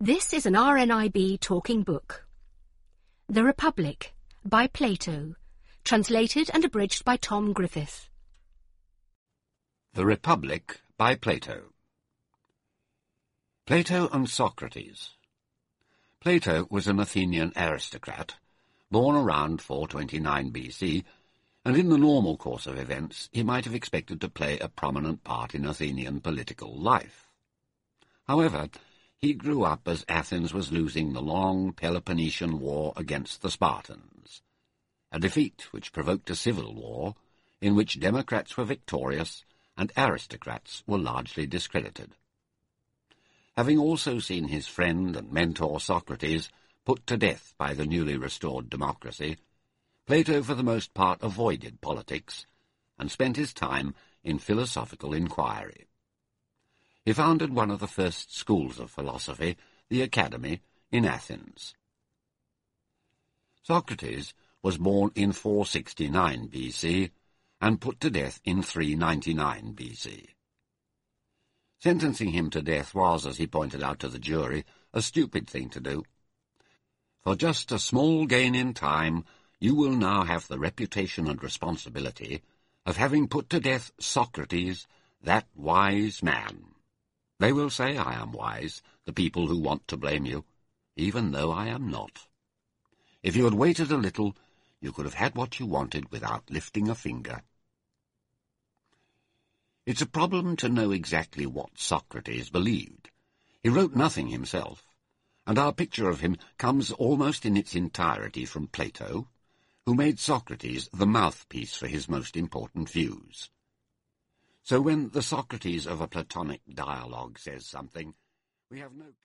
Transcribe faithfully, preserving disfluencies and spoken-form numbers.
This is an R N I B talking book. The Republic, by Plato, translated and abridged by Tom Griffith. The Republic, by Plato. Plato and Socrates. Plato was an Athenian aristocrat, born around four twenty-nine B C, and in the normal course of events he might have expected to play a prominent part in Athenian political life. However, he grew up as Athens was losing the long Peloponnesian War against the Spartans, a defeat which provoked a civil war in which democrats were victorious and aristocrats were largely discredited. Having also seen his friend and mentor Socrates put to death by the newly restored democracy, Plato for the most part avoided politics and spent his time in philosophical inquiry. He founded one of the first schools of philosophy, the Academy, in Athens. Socrates was born in four sixty-nine B C and put to death in three ninety-nine B C. Sentencing him to death was, as he pointed out to the jury, a stupid thing to do. For just a small gain in time, you will now have the reputation and responsibility of having put to death Socrates, that wise man. They will say I am wise, the people who want to blame you, even though I am not. If you had waited a little, you could have had what you wanted without lifting a finger. It's a problem to know exactly what Socrates believed. He wrote nothing himself, and our picture of him comes almost in its entirety from Plato, who made Socrates the mouthpiece for his most important views. So when the Socrates of a Platonic dialogue says something, we have no